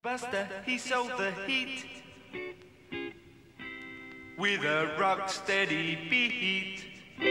Buster, he sold the heat with a rock steady beat.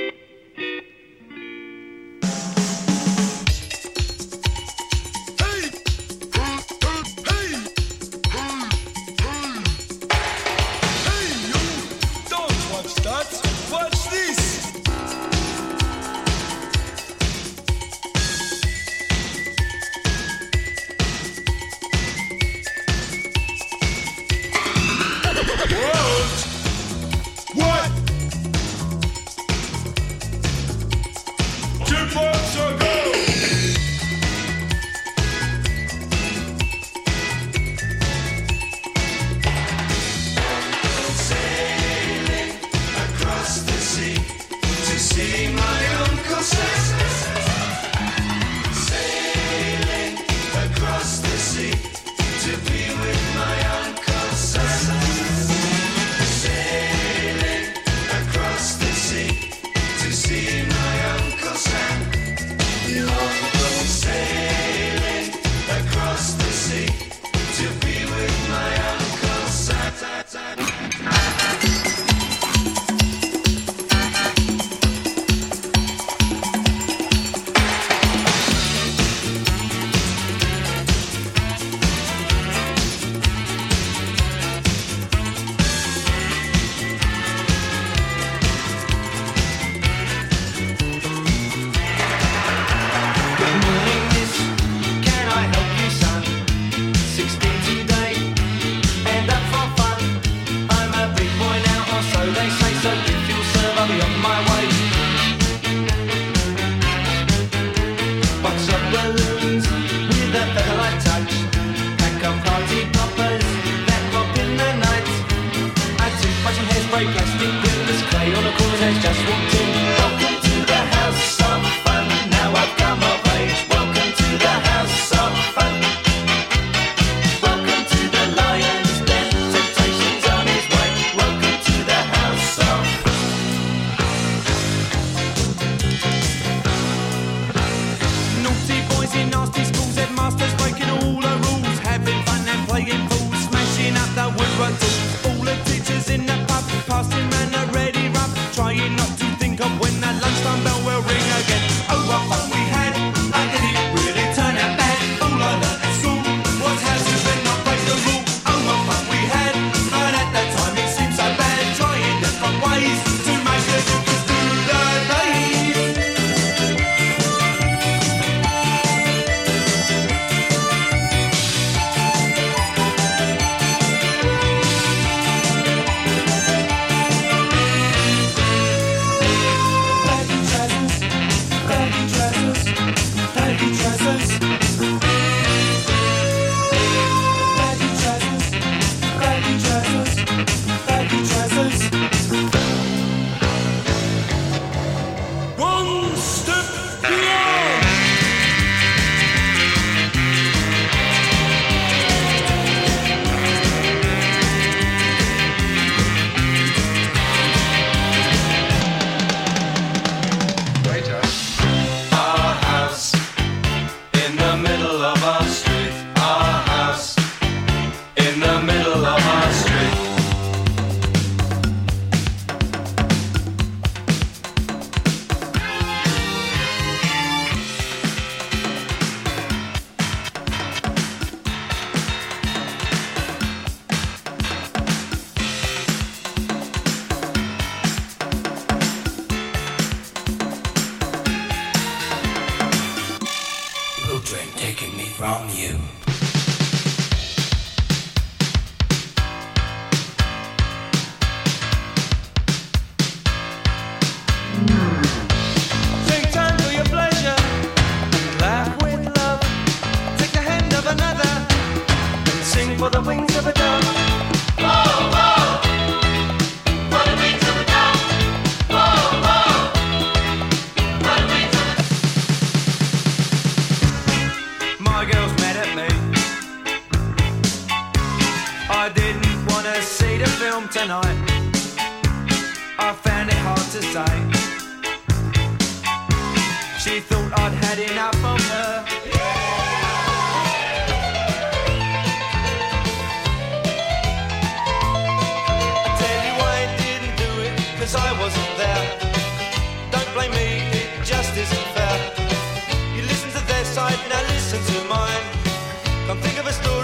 She thought I'd had enough of her.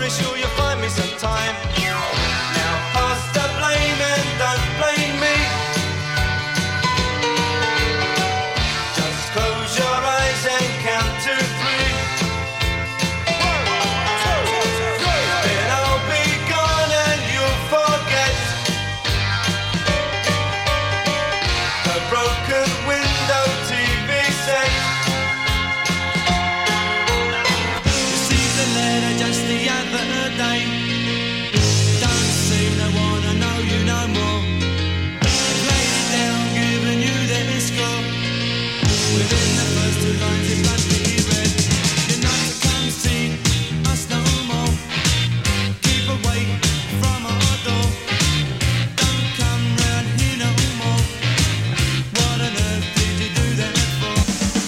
be sure you'll find me sometime. Now pass the blame and don't blame me. Just close your eyes and count to 3. Then I'll be gone and you'll forget the broken window TV set. Received a letter just the other day. Don't seem to wanna know you no more. Laid it down, giving you their score. Within the first 2 lines it must be read. You know you can't see us no more. Keep away from our door. Don't come round here no more. What on earth did you do that for?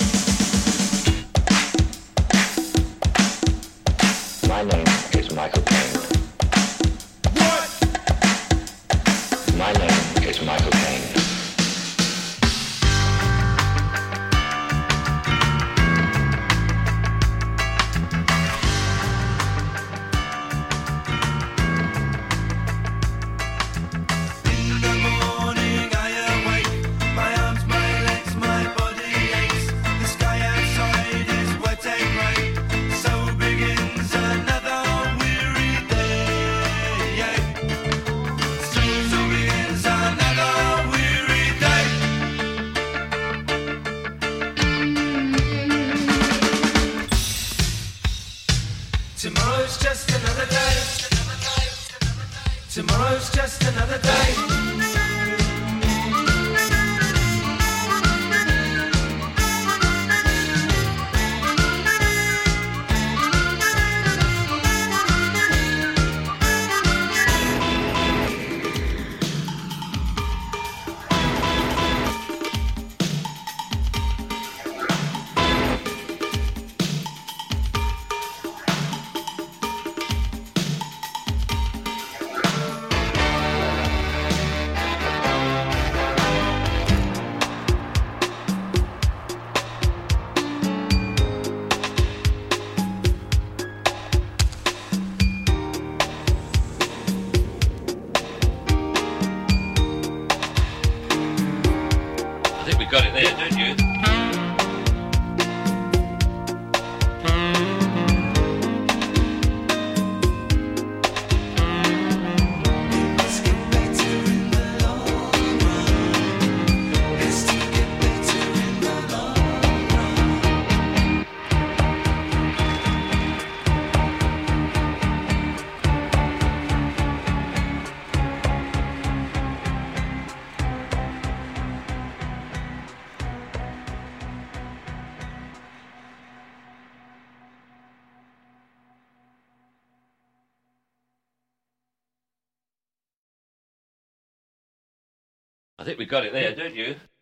My name is Michael Caine. What? My name is Michael Caine. In the morning I awake. My arms, my legs, my body aches. The sky outside is wet and grey. So begins another weary day. So begins another weary day. Tomorrow's just another day. Tomorrow's just another day. I think we got it there, don't you? Let's get better in the long run. Let's get better in the long run. I think we got it there, don't you?